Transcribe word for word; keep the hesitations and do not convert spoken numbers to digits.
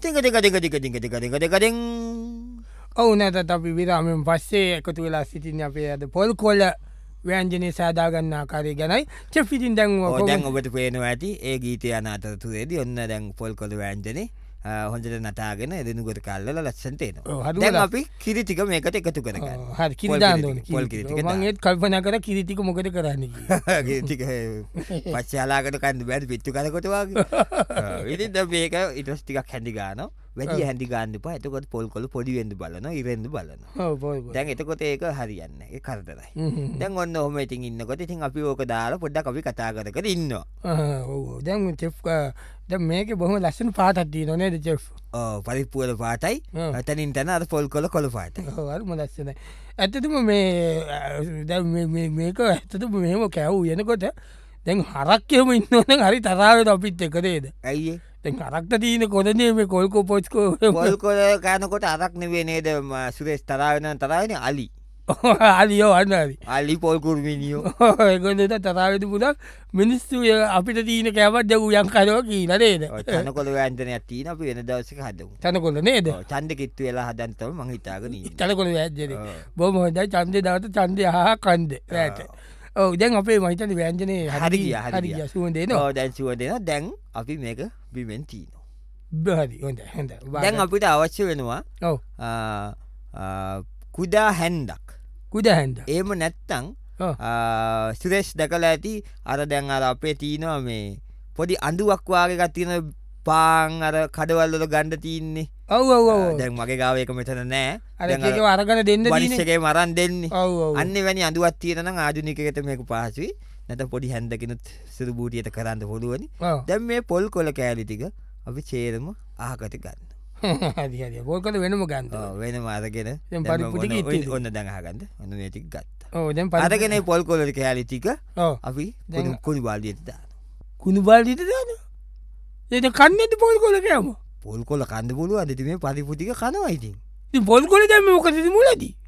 ටික ටික ටික ටික ටික ටික ටික ටික ටික ඔවු නැතත් අපි විරාමෙන් පස්සේ එකතු වෙලා සිටින්න අපේ අද පොල් කොල්ල ව්‍යන්ජනය සාදාගන්න ආකාරය ගැනයි චෙෆ් ඉතින් දැන් දැන් ඔබට පේනවා ඇති ඒ ගීතය යන අතරතුරේදී ඔන්න දැන් පොල් කොළ ව්‍යන්ජනේ හොඳට නටාගෙන එදෙනුගොට කල්ලල ලස්සනට එනවා. දැන් අපි කිරි ටික මේකට එකතු කරගන්න. හරි කිරි දාන්න ඕනේ. පොල් කිරි ටික මම ඒත් කල්පනා කරා කිරි ටික මොකද කරන්නේ කියලා. කිරි ටික පස්සේ අලාකට කන්න බැරි පිට්ටු කරකොට වගේ. ඉතින් දැන් මේක ඊට පස්සේ ටිකක් හැඳි ගන්නවා. වැඩි හැඳි ගන්න එපා. එතකොට පොල් කොළ පොඩි වෙන්න බලනවා, ඉරෙන්න බලනවා. ඔව් පොල් පොල්. දැන් එතකොට ඒක හරියන්නේ නැහැ. ඒ කරදරයි. දැන් ඔන්න ඔහොම ඉතින් ඉන්නකොට ඉතින් අපි ඕක දාලා පොඩ්ඩක් අපි කතා කර කර ඉන්නවා. ඔව් දැන් චෙෆ් දැන් මේකේ බොහොම ලස්සන පාටක් තියෙනවා නේද චෙෆ්? ඔව් පරිප්පු වල පාටයි. එතනින් තන අර පොල් කොළ කොළ පාටයි. ඔව් හරිම ලස්සනයි. ඇත්තටම මේ දැන් මේ මේක ඇත්තටම මෙහෙම කැවු වෙනකොට දැන් හරක් එහෙම ඉන්නවනම් හරි තරහවට අපිත් එක නේද? ඇයි ඒ? දැන් හරක්ට තියෙන කොටනේ මේ කොල්කෝ පොච්කෝ පොල් කොළ කනකොට අරක් නෙවෙයි නේද සුරේෂ් තරහ වෙන තරහ වෙන්නේ අලි. අලියෝ අන්න හරි. අලි පොල් කුරුමිනියෝ. ඒගොල්ලෝ තරහ වෙන්න පුළුවන් මිනිස්සු අපිට තියෙන කෑමක් දැන් උයන් කනවා කියලා නේද? ඔය තනකොළ ව්‍යංජනයක් තියෙන අපි වෙන දවසක හදමු. තනකොළ නේද? ඔව් ඡන්දෙ කිට්ටු වෙලා හදන්න තමයි මං හිතාගෙන ඉන්නේ. තනකොළ ව්‍යංජනේ. බොහොම හොඳයි ඡන්දේ දවස් ඡන්දේ අහා කන්ද. රැට. ඔව් දැන් අපේ මම හිතන්නේ ව්‍යංජනේ හරි ගියා හරි ගියා සුවඳ එනවා. ඔව් දැන් සුවඳ එනවා. දැන් අපි මේක බිමෙන් තියනවා. හරි හොඳයි හොඳයි. දැන් අපිට අවශ්‍ය වෙනවා ඔව් කුඩා හැන්දක්. කුඩා හැන්දක්. එහෙම නැත්තම් සුරේෂ් දැකලා ඇති අර දැන් අර අපේ තියෙනවා මේ පොඩි අඳුවක් වාගේ එකක් තියෙන පාන් අර කඩවල වල ගන්න තියෙන්නේ. ඔව් ඔව් ඔව්. දැන් මගේ ගාව එක මෙතන නෑ. අර එකේව අරගෙන දෙන්න තියෙන්නේ. වනිස් එකේ මරන් දෙන්නේ. ඔව් ඔව්. අන්නේ වැනි අඳුවක් තියෙන නම් ආධුනිකයෙකුට මේක පහසුයි. නැත්නම් පොඩි හැන්දකිනුත් සිරු බූටියට කරන්න පුළුවනි. දැන් මේ පොල් කොළ කෑලි ටික අපි චේරම අහකට ගන්න. හරි හරි. පොල් කොළ වෙනම ගන්න. ඔව් වෙනම අරගෙන දැන් පරිප්පු ටික ඉතින් ඔන්න දැන් අහගන්න. ඔන්න මේ ටික ගත්තා. ඔව් දැන් පරිප්පු අරගෙන පොල් කොළ කෑලි ටික ඔව් අපි කුණු බාල්දියට දානවා. කුණු බාල්දියට දානවා. ඒක කන්නේද පොල් කොළ කෑම? පොල් කොළ කන්න පුළුවන්. ඉතින් මේ පරිප්පු ටික කනවා ඉතින්. ඉතින් පොල් කොළ දැන් මොකද මුලදී?